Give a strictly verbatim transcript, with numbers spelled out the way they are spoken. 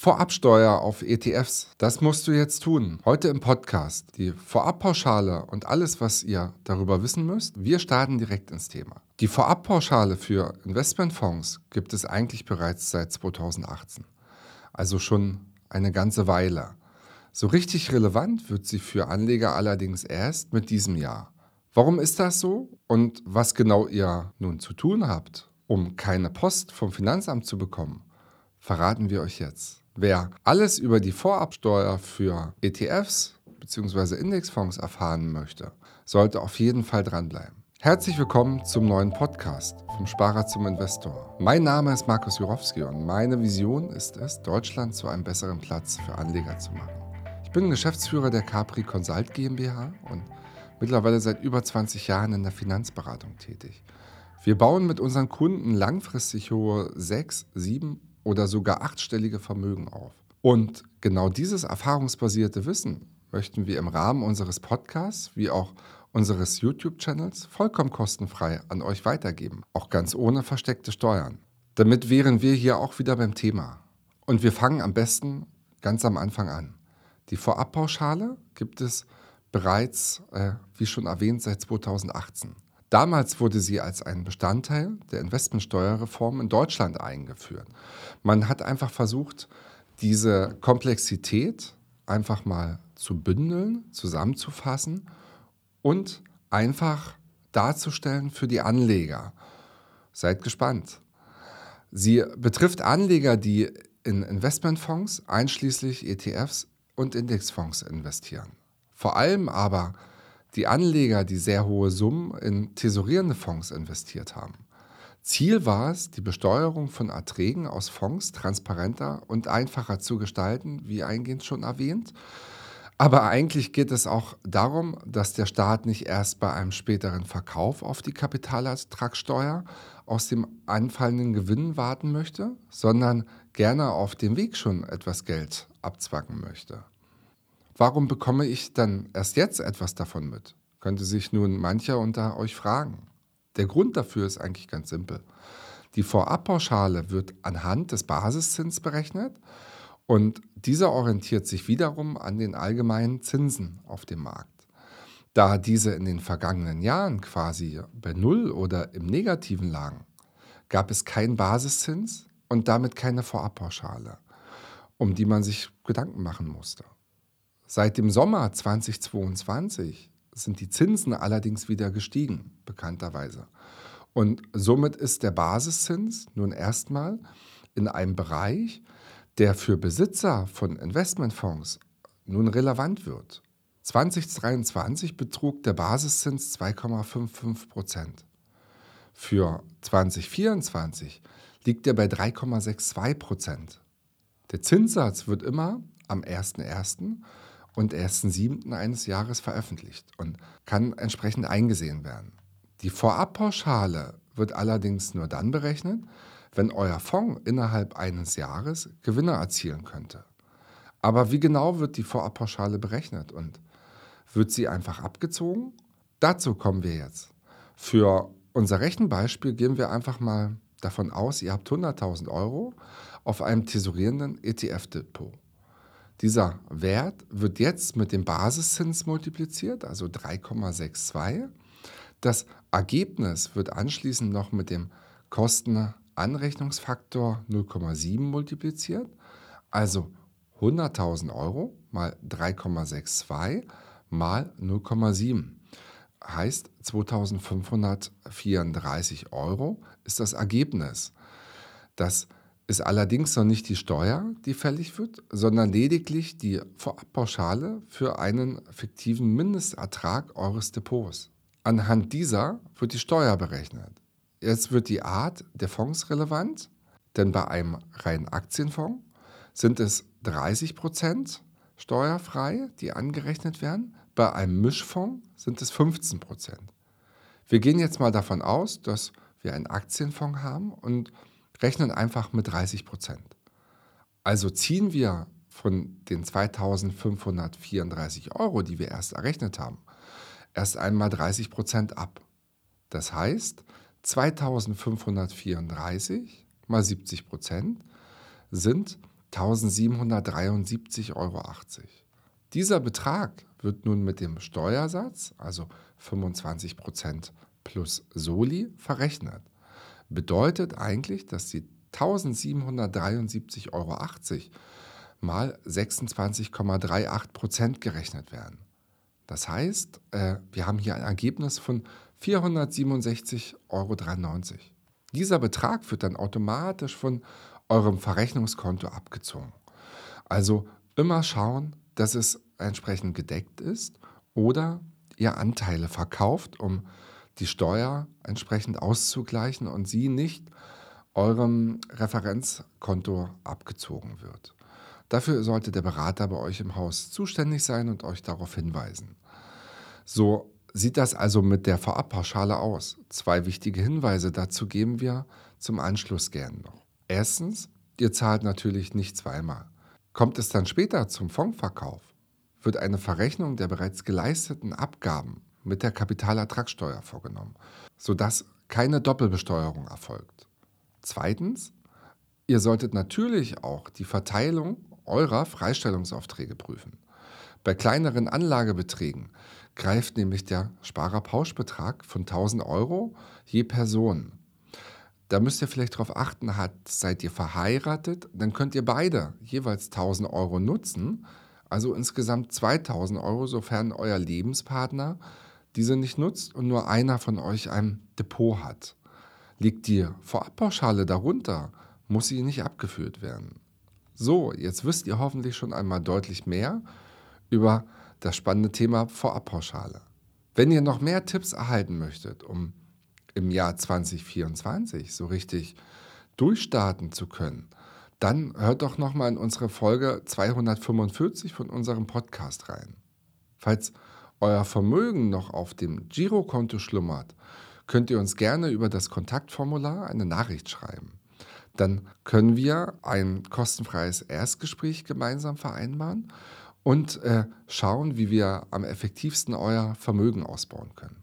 Vorabsteuer auf E T Fs, das musst du jetzt tun. Heute im Podcast die Vorabpauschale und alles, was ihr darüber wissen müsst. Wir starten direkt ins Thema. Die Vorabpauschale für Investmentfonds gibt es eigentlich bereits seit zweitausendachtzehn, also schon eine ganze Weile. So richtig relevant wird sie für Anleger allerdings erst mit diesem Jahr. Warum ist das so und was genau ihr nun zu tun habt, um keine Post vom Finanzamt zu bekommen, verraten wir euch jetzt. Wer alles über die Vorabsteuer für E T Fs bzw. Indexfonds erfahren möchte, sollte auf jeden Fall dranbleiben. Herzlich willkommen zum neuen Podcast vom Sparer zum Investor. Mein Name ist Markus Jurowski und meine Vision ist es, Deutschland zu einem besseren Platz für Anleger zu machen. Ich bin Geschäftsführer der Capri Consult GmbH und mittlerweile seit über zwanzig Jahren in der Finanzberatung tätig. Wir bauen mit unseren Kunden langfristig hohe sechs, sieben oder sogar achtstellige Vermögen auf. Und genau dieses erfahrungsbasierte Wissen möchten wir im Rahmen unseres Podcasts wie auch unseres YouTube-Channels vollkommen kostenfrei an euch weitergeben, auch ganz ohne versteckte Steuern. Damit wären wir hier auch wieder beim Thema. Und wir fangen am besten ganz am Anfang an. Die Vorabpauschale gibt es bereits, äh, wie schon erwähnt, seit zweitausendachtzehn. Damals wurde sie als ein Bestandteil der Investmentsteuerreform in Deutschland eingeführt. Man hat einfach versucht, diese Komplexität einfach mal zu bündeln, zusammenzufassen und einfach darzustellen für die Anleger. Seid gespannt. Sie betrifft Anleger, die in Investmentfonds, einschließlich E T Fs und Indexfonds investieren. Vor allem aber die Anleger, die sehr hohe Summen in tesorierende Fonds investiert haben. Ziel war es, die Besteuerung von Erträgen aus Fonds transparenter und einfacher zu gestalten, wie eingehend schon erwähnt. Aber eigentlich geht es auch darum, dass der Staat nicht erst bei einem späteren Verkauf auf die Kapitalertragssteuer aus dem anfallenden Gewinn warten möchte, sondern gerne auf dem Weg schon etwas Geld abzwacken möchte. Warum bekomme ich dann erst jetzt etwas davon mit? Könnte sich nun mancher unter euch fragen. Der Grund dafür ist eigentlich ganz simpel. Die Vorabpauschale wird anhand des Basiszins berechnet und dieser orientiert sich wiederum an den allgemeinen Zinsen auf dem Markt. Da diese in den vergangenen Jahren quasi bei Null oder im Negativen lagen, gab es keinen Basiszins und damit keine Vorabpauschale, um die man sich Gedanken machen musste. Seit dem Sommer zweitausendzweiundzwanzig sind die Zinsen allerdings wieder gestiegen, bekannterweise. Und somit ist der Basiszins nun erstmal in einem Bereich, der für Besitzer von Investmentfonds nun relevant wird. zweitausenddreiundzwanzig betrug der Basiszins zwei Komma fünfundfünfzig Prozent. Für zweitausendvierundzwanzig liegt er bei drei Komma zweiundsechzig Prozent. Der Zinssatz wird immer am ersten ersten und ersten siebten eines Jahres veröffentlicht und kann entsprechend eingesehen werden. Die Vorabpauschale wird allerdings nur dann berechnet, wenn euer Fonds innerhalb eines Jahres Gewinne erzielen könnte. Aber wie genau wird die Vorabpauschale berechnet und wird sie einfach abgezogen? Dazu kommen wir jetzt. Für unser Rechenbeispiel gehen wir einfach mal davon aus, ihr habt hunderttausend Euro auf einem tesorierenden E T F-Depot. Dieser Wert wird jetzt mit dem Basiszins multipliziert, also drei Komma zweiundsechzig. Das Ergebnis wird anschließend noch mit dem Kostenanrechnungsfaktor null Komma sieben multipliziert, also hunderttausend Euro mal drei Komma zweiundsechzig mal null Komma sieben. Heißt zweitausendfünfhundertvierunddreißig Euro ist das Ergebnis. Das ist allerdings noch nicht die Steuer, die fällig wird, sondern lediglich die Vorabpauschale für einen fiktiven Mindestertrag eures Depots. Anhand dieser wird die Steuer berechnet. Jetzt wird die Art der Fonds relevant, denn bei einem reinen Aktienfonds sind es dreißig Prozent steuerfrei, die angerechnet werden. Bei einem Mischfonds sind es fünfzehn Prozent. Wir gehen jetzt mal davon aus, dass wir einen Aktienfonds haben und rechnen einfach mit dreißig Prozent. Also ziehen wir von den zweitausendfünfhundertvierunddreißig Euro, die wir erst errechnet haben, erst einmal dreißig Prozent ab. Das heißt, zweitausendfünfhundertvierunddreißig mal siebzig Prozent sind eintausendsiebenhundertdreiundsiebzig Euro achtzig. Dieser Betrag wird nun mit dem Steuersatz, also fünfundzwanzig Prozent plus Soli, verrechnet. Bedeutet eigentlich, dass die eintausendsiebenhundertdreiundsiebzig Euro achtzig mal sechsundzwanzig Komma achtunddreißig Prozent gerechnet werden. Das heißt, äh, wir haben hier ein Ergebnis von vierhundertsiebenundsechzig Euro dreiundneunzig. Dieser Betrag wird dann automatisch von eurem Verrechnungskonto abgezogen. Also immer schauen, dass es entsprechend gedeckt ist oder ihr Anteile verkauft, um die Steuer entsprechend auszugleichen und sie nicht eurem Referenzkonto abgezogen wird. Dafür sollte der Berater bei euch im Haus zuständig sein und euch darauf hinweisen. So sieht das also mit der Vorabpauschale aus. Zwei wichtige Hinweise dazu geben wir zum Anschluss gern noch. Erstens, ihr zahlt natürlich nicht zweimal. Kommt es dann später zum Fondsverkauf, wird eine Verrechnung der bereits geleisteten Abgaben mit der Kapitalertragssteuer vorgenommen, sodass keine Doppelbesteuerung erfolgt. Zweitens, ihr solltet natürlich auch die Verteilung eurer Freistellungsaufträge prüfen. Bei kleineren Anlagebeträgen greift nämlich der Sparerpauschbetrag von tausend Euro je Person. Da müsst ihr vielleicht darauf achten, hat, seid ihr verheiratet, dann könnt ihr beide jeweils tausend Euro nutzen, also insgesamt zweitausend Euro, sofern euer Lebenspartner diese nicht nutzt und nur einer von euch ein Depot hat. Liegt die Vorabpauschale darunter, muss sie nicht abgeführt werden. So, jetzt wisst ihr hoffentlich schon einmal deutlich mehr über das spannende Thema Vorabpauschale. Wenn ihr noch mehr Tipps erhalten möchtet, um im Jahr zwanzig vierundzwanzig so richtig durchstarten zu können, dann hört doch nochmal in unsere Folge zweihundertfünfundvierzig von unserem Podcast rein. Falls euer Vermögen noch auf dem Girokonto schlummert, könnt ihr uns gerne über das Kontaktformular eine Nachricht schreiben. Dann können wir ein kostenfreies Erstgespräch gemeinsam vereinbaren und äh, schauen, wie wir am effektivsten euer Vermögen ausbauen können.